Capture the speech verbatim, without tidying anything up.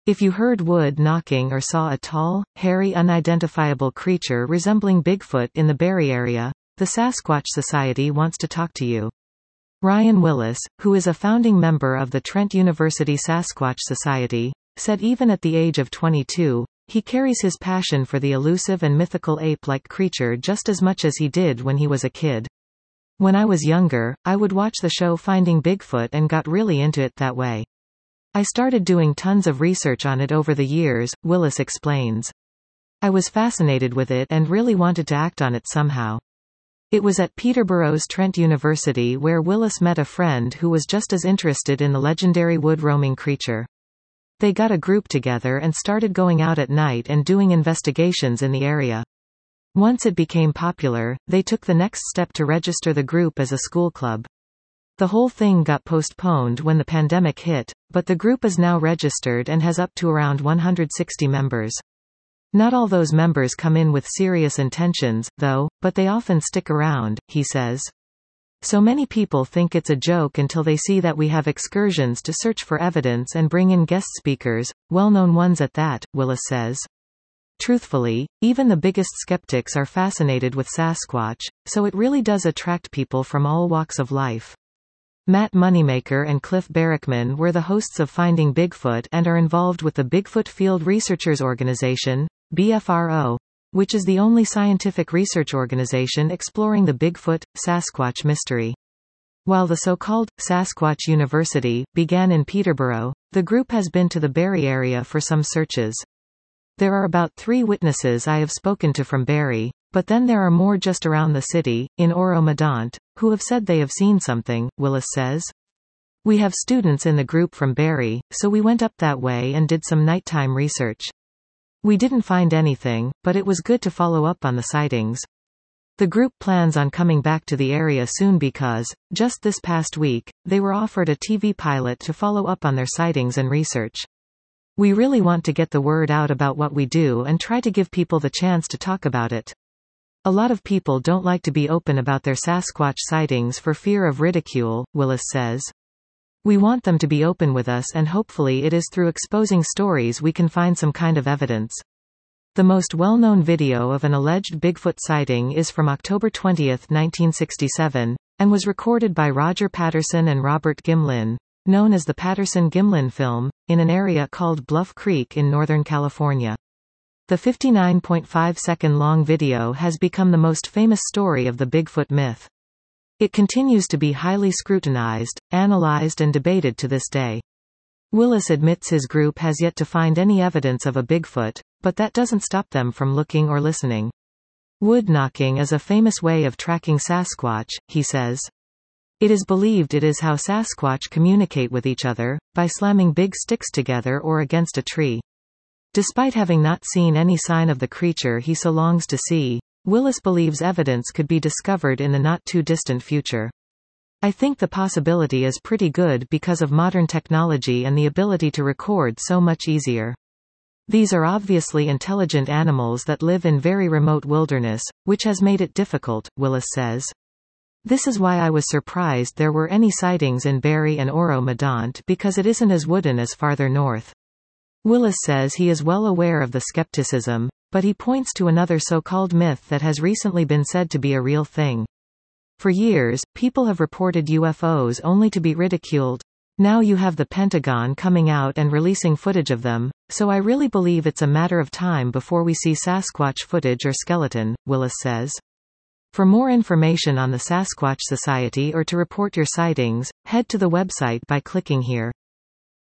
If you heard wood knocking or saw a tall, hairy unidentifiable creature resembling Bigfoot in the Barrie area, the Sasquatch Society wants to talk to you. Ryan Willis, who is a founding member of the Trent University Sasquatch Society, said even at the age of twenty-two, he carries his passion for the elusive and mythical ape-like creature just as much as he did when he was a kid. When I was younger, I would watch the show Finding Bigfoot and got really into it that way. I started doing tons of research on it over the years, Willis explains. I was fascinated with it and really wanted to act on it somehow. It was at Peterborough's Trent University where Willis met a friend who was just as interested in the legendary wood-roaming creature. They got a group together and started going out at night and doing investigations in the area. Once it became popular, they took the next step to register the group as a school club. The whole thing got postponed when the pandemic hit, but the group is now registered and has up to around one hundred sixty members. Not all those members come in with serious intentions, though, but they often stick around, he says. So many people think it's a joke until they see that we have excursions to search for evidence and bring in guest speakers, well-known ones at that, Willis says. Truthfully, even the biggest skeptics are fascinated with Sasquatch, so it really does attract people from all walks of life. Matt Moneymaker and Cliff Barackman were the hosts of Finding Bigfoot and are involved with the Bigfoot Field Researchers Organization, B F R O, which is the only scientific research organization exploring the Bigfoot, Sasquatch mystery. While the so-called Sasquatch University began in Peterborough, the group has been to the Barrie area for some searches. There are about three witnesses I have spoken to from Barrie, but then there are more just around the city, in Oro-Medonte, who have said they have seen something, Willis says. We have students in the group from Barrie, so we went up that way and did some nighttime research. We didn't find anything, but it was good to follow up on the sightings. The group plans on coming back to the area soon because, just this past week, they were offered a T V pilot to follow up on their sightings and research. We really want to get the word out about what we do and try to give people the chance to talk about it. A lot of people don't like to be open about their Sasquatch sightings for fear of ridicule, Willis says. We want them to be open with us and hopefully it is through exposing stories we can find some kind of evidence. The most well-known video of an alleged Bigfoot sighting is from October twentieth, nineteen sixty-seven, and was recorded by Roger Patterson and Robert Gimlin, known as the Patterson-Gimlin film, in an area called Bluff Creek in Northern California. The fifty-nine point five second long video has become the most famous story of the Bigfoot myth. It continues to be highly scrutinized, analyzed and debated to this day. Willis admits his group has yet to find any evidence of a Bigfoot, but that doesn't stop them from looking or listening. Wood knocking is a famous way of tracking Sasquatch, he says. It is believed it is how Sasquatch communicate with each other, by slamming big sticks together or against a tree. Despite having not seen any sign of the creature he so longs to see, Willis believes evidence could be discovered in the not-too-distant future. I think the possibility is pretty good because of modern technology and the ability to record so much easier. These are obviously intelligent animals that live in very remote wilderness, which has made it difficult, Willis says. This is why I was surprised there were any sightings in Barrie and Oro-Medonte because it isn't as wooden as farther north. Willis says he is well aware of the skepticism, but he points to another so-called myth that has recently been said to be a real thing. For years, people have reported U F Os only to be ridiculed. Now you have the Pentagon coming out and releasing footage of them, so I really believe it's a matter of time before we see Sasquatch footage or skeleton, Willis says. For more information on the Sasquatch Society or to report your sightings, head to the website by clicking here.